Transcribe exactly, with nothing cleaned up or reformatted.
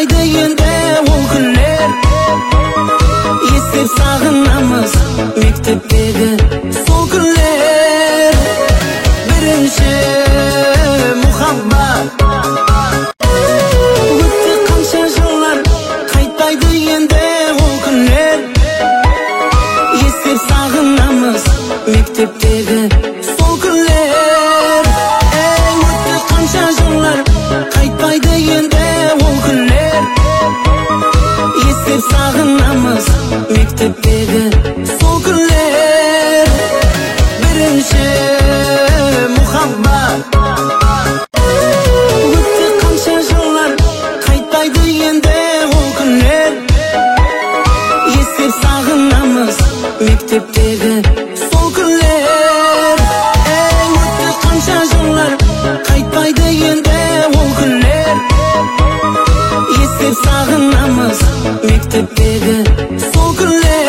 Қайтпайды енді ол күндер. Естеп сағынамыз мектептегі сол күндер. Бірінші мұхаббат. Өтті қанша жылдар, қайтпайды енді ол күндер. Естеп сағынамыз мектептегі сол күндер. Ей, өтті қанша жылдар, қайтпайды енді ол күндер. Естеп сағынамыз мектептегі сол күндер. Бірінші мұхаббат. Өтті қанша жылдар, қайтпайды енді ол күндер. Естеп сағынамыз мектептегі сол күндер. Ей, өтті қанша жылдар, қайтпайды енді ол күндер. Естеп сағынамыз мектептегі сол күндер.